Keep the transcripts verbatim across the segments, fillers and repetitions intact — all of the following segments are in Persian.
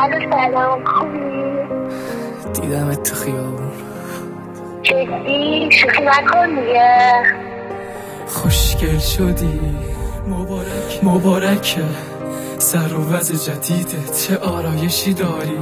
سلام، خوبی؟ دیدمت تو خیابون. جدی؟ شوخی نکن دیگه. خوشگل شدی، مبارک مبارکه سر و وضع جدیده، چه آرایشی داری.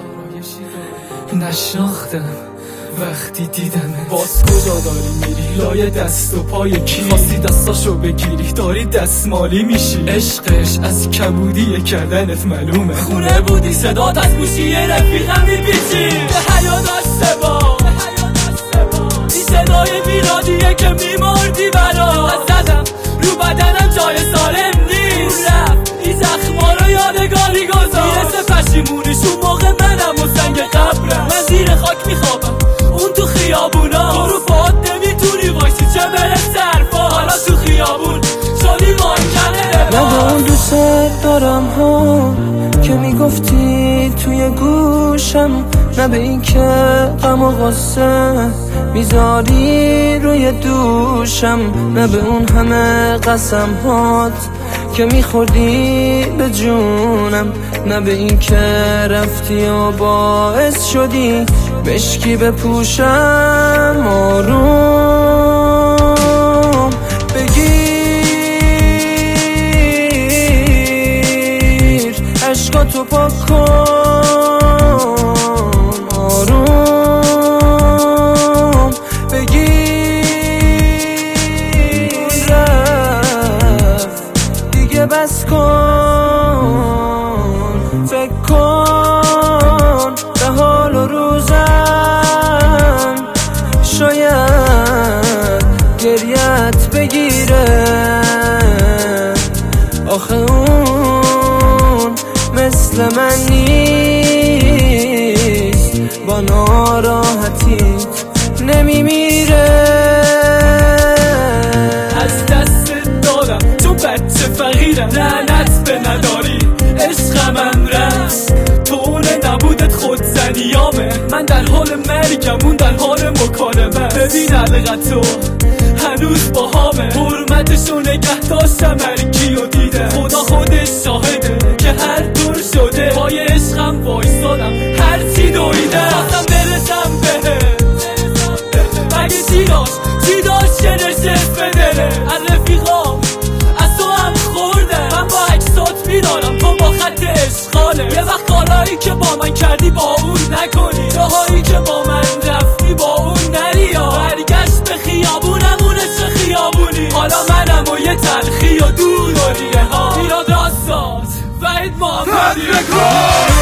نشناختم وقتی دیدمت. باز کجا داری میری؟ لای دست و پای کی؟ خواستی دستاشو بگیری داری دستمالی میشی. عشقش از کبودی کردنت معلومه. خونه بودی صدات از گوشی رفیقم میپیچی. به حیا دست با این صدای میرادیه که میمردی برا. زدم رو بدنم جای سالم نیست. رفت این زخما رو یادگاری گذار. میرسه پشیمونیش اون موقع منم و سنگ قبرم. من زیر خاک میخوابم اون تو خیابونا. تو رو پاد نمیتونی وایسی چه بره صرفا. حالا تو خیابون شدی مانکنه. من به اون دوست دارم ها که میگفتی توی گوشم، نه به این که غم و غصه میذاری روی دوشم، نه به اون همه قسم هات که میخوردی به جونم، نه به این که رفتی و باعث شدی مشکی بپوشم. آروم بگیر عشقاتو پاک کن. آروم بگیر رفت دیگه بس کن. فکر کن به حال و روزم، شاید گریت بگیره. آخه اون مثل من نیست، با ناراحتیت نمیمیره. از دست دادم چون بچه فقیرم، لعنت به نداری عشقم رفت. تو اون نبودت خود زنیامه. من در حال مرگم اون در حال مکالمه. ببین علقت تو هنوز با همه. حرمتشو نگه داشتم هرکی و دیده. خدا خودش شاهده که هر دور شده پای عشقم وایستادم هرچی دویده. خواستم برسم بهت مگه چی داشت چی داشت که نشست به دله. از رفیقام از تو هم خوردم. من با عکسات میدارم تو با خط اشغاله. یه وقت کارهایی که با من کردی با اون نکنی. جاهایی که با من رفتی با اون نری. برگشت به خیابونمونه چه خیابونی. حالا منم و یه تلخی و دور داریه ها. ایراد راستاد وحید محمدی.